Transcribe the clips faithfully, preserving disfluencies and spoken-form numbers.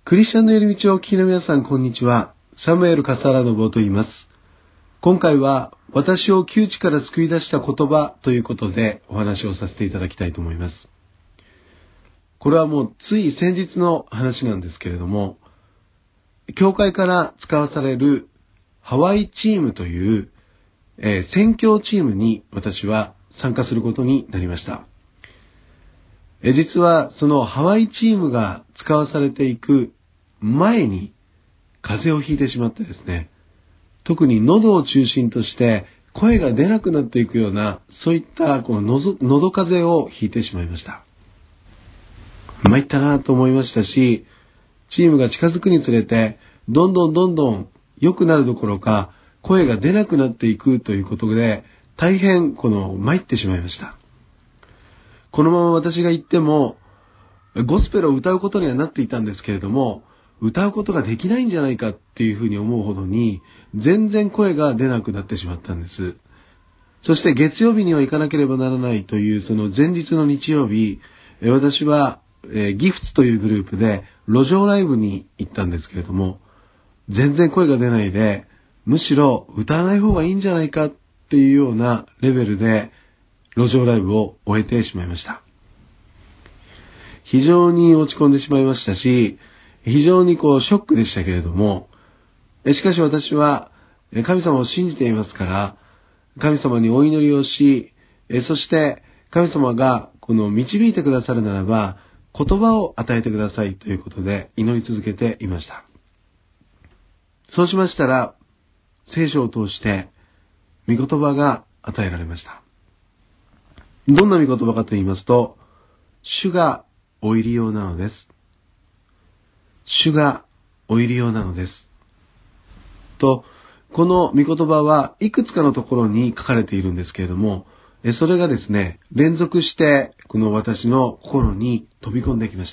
クリスチャンの寄り道をお聞きの皆さん、こんにちは。サムエル・カサラノボと言います。今回は、私を窮地から救い出した言葉ということでお話をさせていただきたいと思います。これはもうつい先日の話なんですけれども、教会から使わされるハワイチームという、えー、宣教チームに私は参加することになりました。えー、実はそのハワイチームが使わされていく前に風邪をひいてしまってですね、特に喉を中心として声が出なくなっていくような、そういったこの喉、喉風邪をひいてしまいました。参ったなと思いましたし、チームが近づくにつれて、どんどんどんどん良くなるどころか、声が出なくなっていくということで、大変この参ってしまいました。このまま私が言っても、ゴスペルを歌うことにはなっていたんですけれども、歌うことができないんじゃないかっていうふうに思うほどに、全然声が出なくなってしまったんです。そして月曜日には行かなければならないというその前日の日曜日、私はギフツというグループで路上ライブに行ったんですけれども、全然声が出ないで、むしろ歌わない方がいいんじゃないかっていうようなレベルで路上ライブを終えてしまいました。非常に落ち込んでしまいましたし、非常にこうショックでしたけれども、しかし私は神様を信じていますから、神様にお祈りをし、そして神様がこの導いてくださるならば、言葉を与えてくださいということで祈り続けていました。そうしましたら、聖書を通して御言葉が与えられました。どんな御言葉かと言いますと、主がお入り用なのです。主がお入り用なのです。と、この御言葉はいくつかのところに書かれているんですけれども、それがですね、連続してこの私の心に飛び込んできました。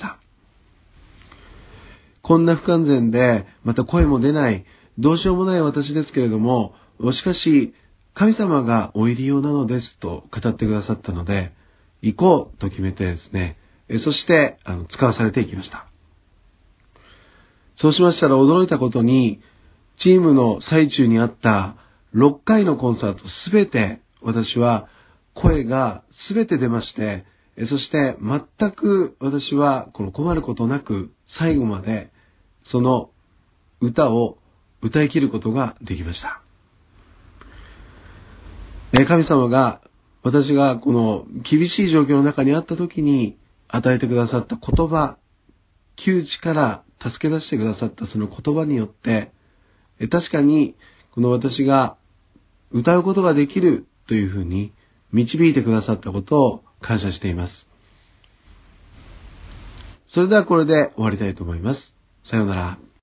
こんな不完全で、また声も出ない、どうしようもない私ですけれども、しかし、神様がお入り用なのですと語ってくださったので、行こうと決めてですね、そしてあの使わされていきました。そうしましたら驚いたことに、チームの最中にあったろっかいのコンサートすべて私は声がすべて出まして、そして全く私はこの困ることなく最後までその歌を歌い切ることができました。神様が私がこの厳しい状況の中にあった時に与えてくださった言葉、窮地から助け出してくださったその言葉によって、確かにこの私が歌うことができるというふうに導いてくださったことを感謝しています。それではこれで終わりたいと思います。さようなら。